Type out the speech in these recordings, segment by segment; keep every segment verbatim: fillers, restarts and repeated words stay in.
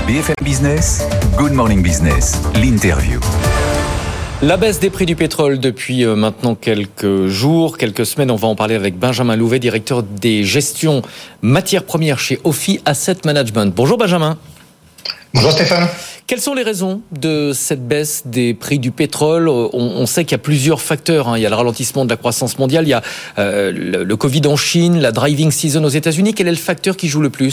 B F M Business, Good Morning Business, l'interview. La baisse des prix du pétrole depuis maintenant quelques jours, quelques semaines. On va en parler avec Benjamin Louvet, directeur des gestions matières premières chez Ophi Asset Management. Bonjour Benjamin. Bonjour Stéphane. Quelles sont les raisons de cette baisse des prix du pétrole ? on, on sait qu'il y a plusieurs facteurs. Hein. Il y a le ralentissement de la croissance mondiale, il y a euh, le, le Covid en Chine, la driving season aux États-Unis. Quel est le facteur qui joue le plus ?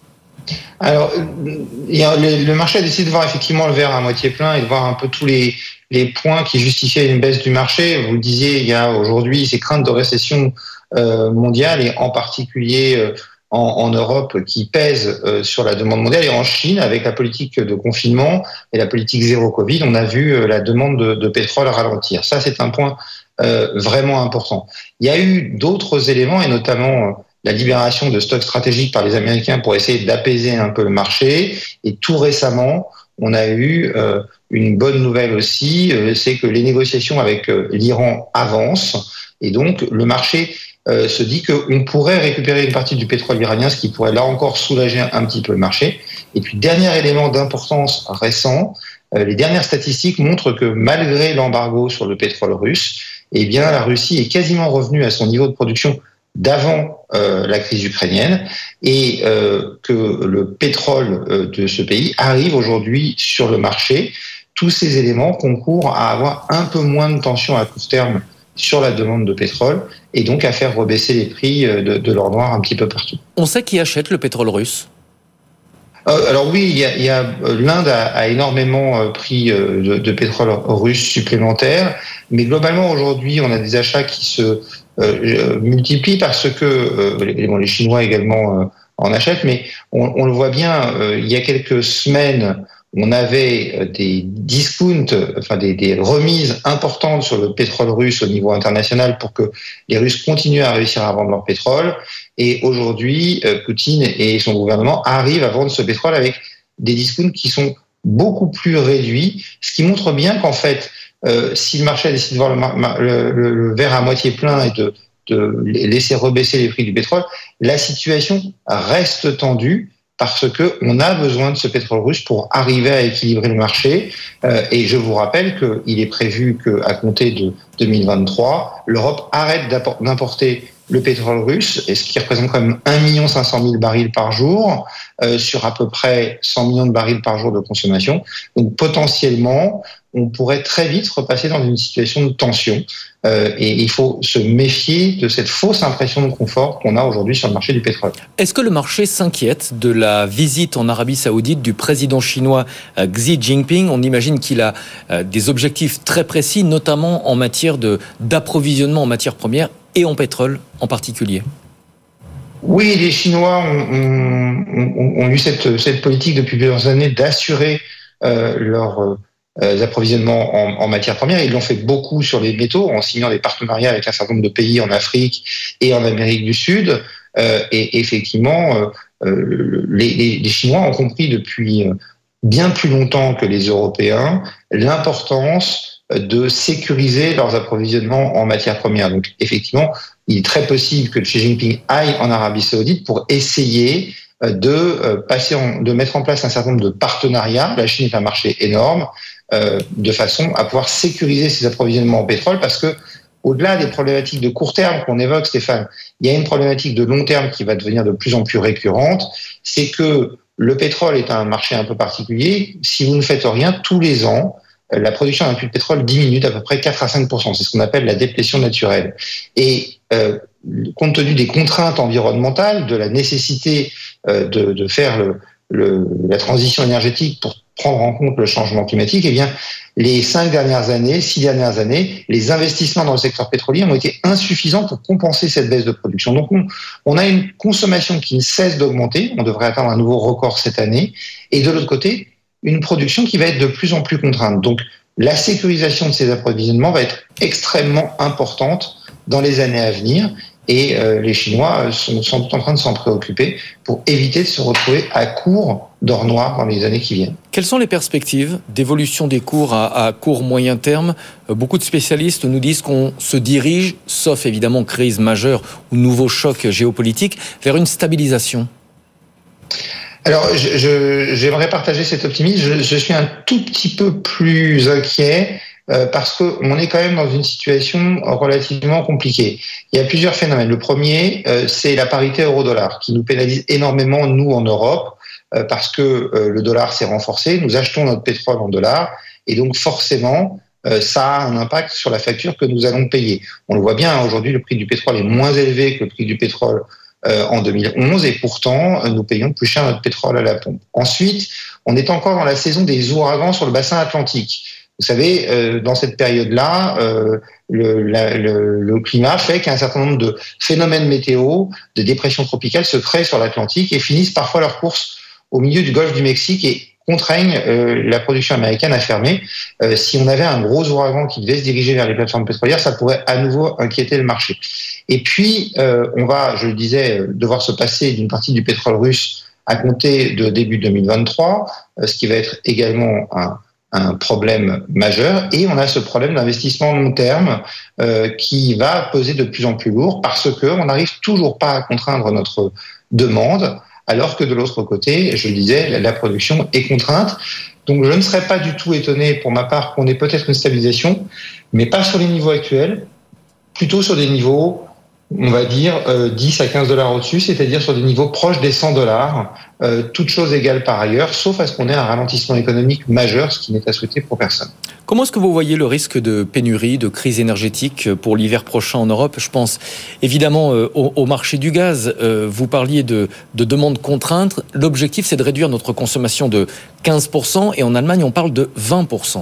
Alors, il y a, le, le marché a décidé de voir effectivement le verre à moitié plein et de voir un peu tous les, les points qui justifiaient une baisse du marché. Vous le disiez, il y a aujourd'hui ces craintes de récession euh, mondiale et en particulier euh, en, en Europe qui pèsent euh, sur la demande mondiale, et en Chine avec la politique de confinement et la politique zéro Covid, on a vu euh, la demande de, de pétrole ralentir. Ça, c'est un point euh, vraiment important. Il y a eu d'autres éléments et notamment euh, la libération de stocks stratégiques par les Américains pour essayer d'apaiser un peu le marché. Et tout récemment, on a eu euh, une bonne nouvelle aussi, euh, c'est que les négociations avec euh, l'Iran avancent. Et donc, le marché euh, se dit qu'on pourrait récupérer une partie du pétrole iranien, ce qui pourrait là encore soulager un, un petit peu le marché. Et puis, dernier élément d'importance récent, euh, les dernières statistiques montrent que malgré l'embargo sur le pétrole russe, eh bien, la Russie est quasiment revenue à son niveau de production d'avant euh, la crise ukrainienne, et euh, que le pétrole euh, de ce pays arrive aujourd'hui sur le marché. Tous ces éléments concourent à avoir un peu moins de tension à court terme sur la demande de pétrole et donc à faire rebaisser les prix de, de l'or noir un petit peu partout. On sait qui achète le pétrole russe ? euh, Alors oui, il y a, il y a l'Inde a, a énormément pris de, de pétrole russe supplémentaire, mais globalement aujourd'hui on a des achats qui se Euh, multiplie parce que euh, les, bon, les Chinois également euh, en achètent, mais on, on le voit bien, euh, il y a quelques semaines, on avait des discounts, enfin des, des remises importantes sur le pétrole russe au niveau international pour que les Russes continuent à réussir à vendre leur pétrole. Et aujourd'hui, euh, Poutine et son gouvernement arrivent à vendre ce pétrole avec des discounts qui sont beaucoup plus réduits, ce qui montre bien qu'en fait, Euh, si le marché décide de voir le, le, le, le verre à moitié plein et de, de laisser rebaisser les prix du pétrole, la situation reste tendue parce que on a besoin de ce pétrole russe pour arriver à équilibrer le marché. Euh, et je vous rappelle qu'il est prévu qu'à compter de deux mille vingt-trois, l'Europe arrête d'importer le pétrole russe, et ce qui représente quand même un million cinq cent mille barils par jour, euh, sur à peu près cent millions de barils par jour de consommation. Donc potentiellement, on pourrait très vite repasser dans une situation de tension. Euh, et il faut se méfier de cette fausse impression de confort qu'on a aujourd'hui sur le marché du pétrole. Est-ce que le marché s'inquiète de la visite en Arabie Saoudite du président chinois Xi Jinping ? On imagine qu'il a des objectifs très précis, notamment en matière de, d'approvisionnement en matières premières et en pétrole en particulier. Oui, les Chinois ont, ont, ont eu cette, cette politique depuis plusieurs années d'assurer euh, leur euh, approvisionnements en, en matières premières. Ils l'ont fait beaucoup sur les métaux en signant des partenariats avec un certain nombre de pays en Afrique et en Amérique du Sud. Euh, et effectivement, euh, les, les Chinois ont compris depuis bien plus longtemps que les Européens l'importance de sécuriser leurs approvisionnements en matières premières. Donc effectivement, il est très possible que Xi Jinping aille en Arabie Saoudite pour essayer de passer, en, de mettre en place un certain nombre de partenariats. La Chine est un marché énorme, euh, de façon à pouvoir sécuriser ses approvisionnements en pétrole, parce que au-delà des problématiques de court terme qu'on évoque, Stéphane, il y a une problématique de long terme qui va devenir de plus en plus récurrente. C'est que le pétrole est un marché un peu particulier. Si vous ne faites rien, tous les ans, la production d'un puits de pétrole diminue d'à peu près quatre à cinq pour cent. C'est ce qu'on appelle la déplétion naturelle. Et euh, compte tenu des contraintes environnementales, de la nécessité euh, de, de faire le, le, la transition énergétique pour prendre en compte le changement climatique, eh bien, les cinq dernières années, six dernières années, les investissements dans le secteur pétrolier ont été insuffisants pour compenser cette baisse de production. Donc, on, on a une consommation qui ne cesse d'augmenter. On devrait atteindre un nouveau record cette année. Et de l'autre côté, une production qui va être de plus en plus contrainte. Donc, la sécurisation de ces approvisionnements va être extrêmement importante dans les années à venir. Et euh, les Chinois sont sans doute en train de s'en préoccuper pour éviter de se retrouver à court d'or noir dans les années qui viennent. Quelles sont les perspectives d'évolution des cours à, à court moyen terme ? Beaucoup de spécialistes nous disent qu'on se dirige, sauf évidemment crise majeure ou nouveau choc géopolitique, vers une stabilisation. Alors, je, je, j'aimerais partager cet optimisme. Je, je suis un tout petit peu plus inquiet euh, parce qu'on est quand même dans une situation relativement compliquée. Il y a plusieurs phénomènes. Le premier, euh, c'est la parité euro-dollar qui nous pénalise énormément, nous, en Europe, euh, parce que euh, le dollar s'est renforcé. Nous achetons notre pétrole en dollars et donc forcément, euh, ça a un impact sur la facture que nous allons payer. On le voit bien, hein, aujourd'hui, le prix du pétrole est moins élevé que le prix du pétrole Euh, en deux mille onze et pourtant nous payons plus cher notre pétrole à la pompe. Ensuite, on est encore dans la saison des ouragans sur le bassin atlantique. Vous savez, euh, dans cette période-là, euh, le, la, le, le climat fait qu'un certain nombre de phénomènes météo, de dépressions tropicales se créent sur l'Atlantique et finissent parfois leur course au milieu du golfe du Mexique et contraignent euh, la production américaine à fermer. Euh, si on avait un gros ouragan qui devait se diriger vers les plateformes pétrolières, ça pourrait à nouveau inquiéter le marché. Et puis, euh, on va, je le disais, devoir se passer d'une partie du pétrole russe à compter de début deux mille vingt-trois, euh, ce qui va être également un, un problème majeur. Et on a ce problème d'investissement long terme euh, qui va peser de plus en plus lourd parce qu'on n'arrive toujours pas à contraindre notre demande, alors que de l'autre côté, je le disais, la production est contrainte. Donc je ne serais pas du tout étonné pour ma part qu'on ait peut-être une stabilisation, mais pas sur les niveaux actuels, plutôt sur des niveaux, on va dire, euh, dix à quinze dollars au-dessus, c'est-à-dire sur des niveaux proches des cent dollars, euh, toutes choses égales par ailleurs, sauf à ce qu'on ait un ralentissement économique majeur, ce qui n'est à souhaiter pour personne. Comment est-ce que vous voyez le risque de pénurie, de crise énergétique pour l'hiver prochain en Europe ? Je pense évidemment euh, au, au marché du gaz. Euh, vous parliez de, de demande contrainte. L'objectif, c'est de réduire notre consommation de quinze pour cent et en Allemagne, on parle de vingt pour cent.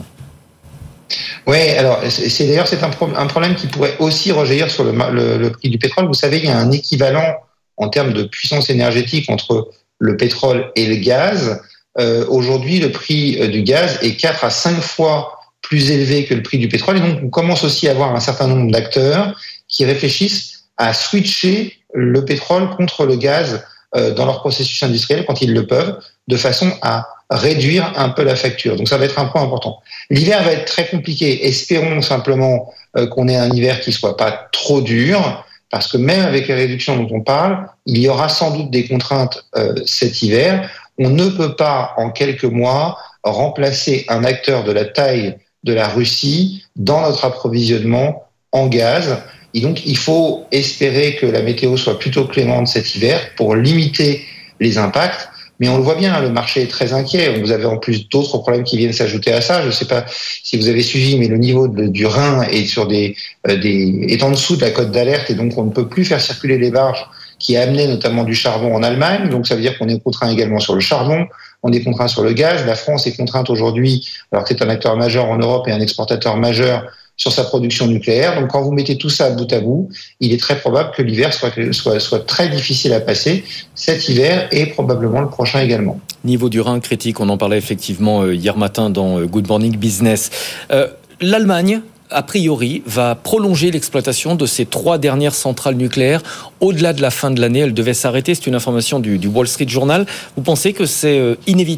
Oui, alors c'est d'ailleurs c'est un, pro- un problème qui pourrait aussi rejaillir sur le, le, le prix du pétrole. Vous savez, il y a un équivalent en termes de puissance énergétique entre le pétrole et le gaz. Euh, aujourd'hui, le prix du gaz est quatre à cinq fois plus élevé que le prix du pétrole. Et donc, on commence aussi à avoir un certain nombre d'acteurs qui réfléchissent à switcher le pétrole contre le gaz euh, dans leur processus industriel quand ils le peuvent, de façon à réduire un peu la facture. Donc ça va être un point important. L'hiver va être très compliqué. Espérons simplement euh, qu'on ait un hiver qui soit pas trop dur, parce que même avec les réductions dont on parle, il y aura sans doute des contraintes euh, cet hiver. On ne peut pas, en quelques mois, remplacer un acteur de la taille de la Russie dans notre approvisionnement en gaz. Et donc, il faut espérer que la météo soit plutôt clémente cet hiver pour limiter les impacts. Mais on le voit bien, le marché est très inquiet. Vous avez en plus d'autres problèmes qui viennent s'ajouter à ça. Je ne sais pas si vous avez suivi, mais le niveau de, du Rhin est sur des, euh, des, est en dessous de la cote d'alerte et donc on ne peut plus faire circuler les barges qui amenaient notamment du charbon en Allemagne. Donc ça veut dire qu'on est contraint également sur le charbon, on est contraint sur le gaz. La France est contrainte aujourd'hui, alors que c'est un acteur majeur en Europe et un exportateur majeur sur sa production nucléaire. Donc quand vous mettez tout ça bout à bout, il est très probable que l'hiver soit, soit, soit très difficile à passer cet hiver et probablement le prochain également. Niveau du Rhin critique, on en parlait effectivement hier matin dans Good Morning Business. Euh, L'Allemagne, a priori, va prolonger l'exploitation de ces trois dernières centrales nucléaires au-delà de la fin de l'année. Elle devait s'arrêter, c'est une information du, du Wall Street Journal. Vous pensez que c'est euh, inévitable ?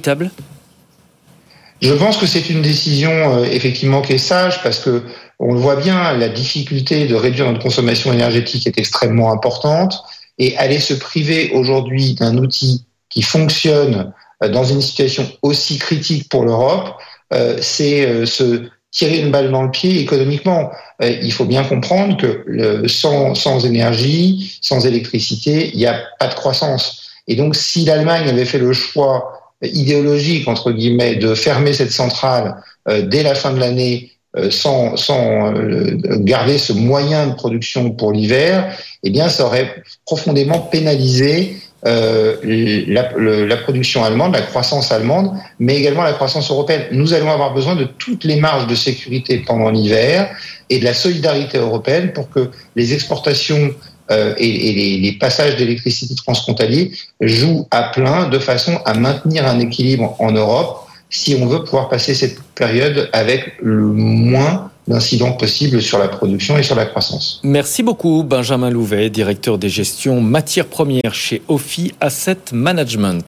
Je pense que c'est une décision euh, effectivement qui est sage parce que on le voit bien, la difficulté de réduire notre consommation énergétique est extrêmement importante et aller se priver aujourd'hui d'un outil qui fonctionne euh, dans une situation aussi critique pour l'Europe, euh, c'est euh, se tirer une balle dans le pied économiquement. Euh, il faut bien comprendre que euh, sans, sans énergie, sans électricité, il n'y a pas de croissance. Et donc si l'Allemagne avait fait le choix idéologique, entre guillemets, de fermer cette centrale euh, dès la fin de l'année euh, sans, sans euh, garder ce moyen de production pour l'hiver, eh bien, ça aurait profondément pénalisé euh, la, le, la production allemande, la croissance allemande, mais également la croissance européenne. Nous allons avoir besoin de toutes les marges de sécurité pendant l'hiver et de la solidarité européenne pour que les exportations Euh, et, et les, les passages d'électricité transfrontaliers jouent à plein de façon à maintenir un équilibre en Europe si on veut pouvoir passer cette période avec le moins d'incidents possible sur la production et sur la croissance. Merci beaucoup Benjamin Louvet, directeur des gestions matières premières chez Ophi Asset Management.